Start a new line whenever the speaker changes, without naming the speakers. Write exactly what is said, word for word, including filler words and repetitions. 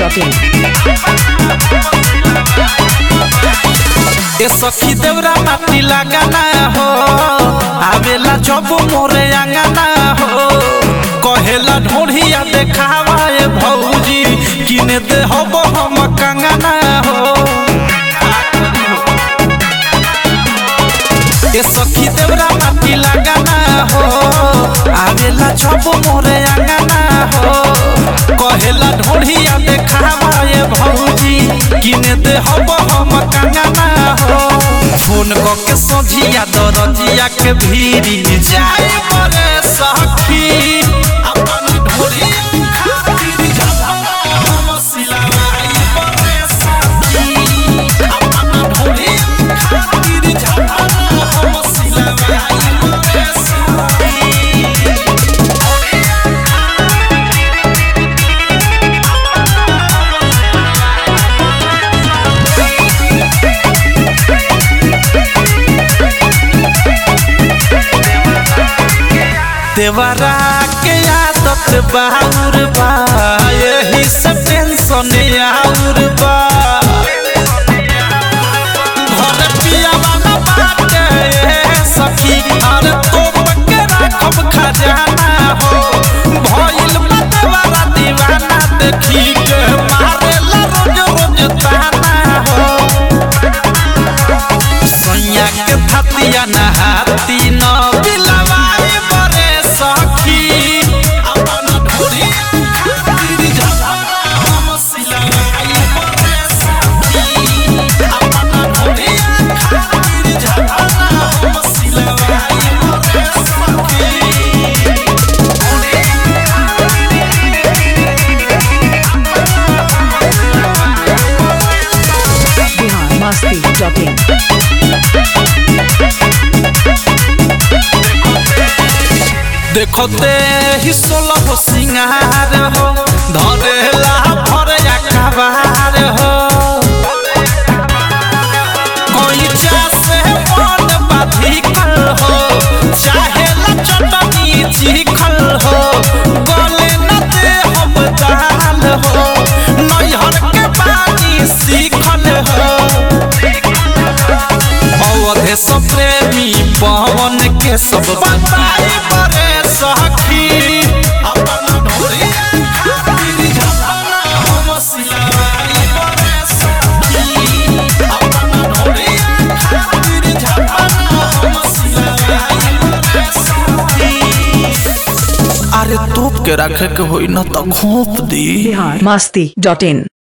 Dot in.
ए सखी देवरा माटी लगाना हो आवेला जब मोरे आंगना हो कहेला ढोढ़िया देखावा ए भौजी किने दे हब हम कंगना हो। ए सखी देवरा माटी लगाना हो आवेला जब मोरे आंगना हो कहेला ढोढ़िया देखावा ए भौजी किने दे हब हम कंगना हो। फोन के सोझिया दरजिया के भीरी जाए मरे सखी अपन ढोरिया खातिर जमाना हम सिलवाई मरे सखी अपन ढोरिया खातिर जमाना हम सिलवाई मरे सखी। देवरा के आदत बाउर बा यही से टेंशन आउर बा घर पियावा न बाटे सखी अरे तो के राखब खजाना हो भइल बा देवरा दीवाना देखी के मारेला रोज रोज ताना हो। सैया के थतिया नहाती न बिलवाई देखो ते ही सोलह सिंगार हो धरेला भर अखबार हो कोई से मन बाधिकल हो चाहेला चटनी चिखल हो गले न दे हम दाल हो नैहर के बानी सीखल हो। अवधे सब प्रेमी पवन के सब बताए बरे सखी अपन ढोरिया खातिर जमाना हम सिलवाई बरे सखी अपन ढोरिया खातिर जमाना हम सिलवाई बरे सखी। अरे तोप के रखे के होई न त घोप दी।
बिहार मस्ती डॉट इन।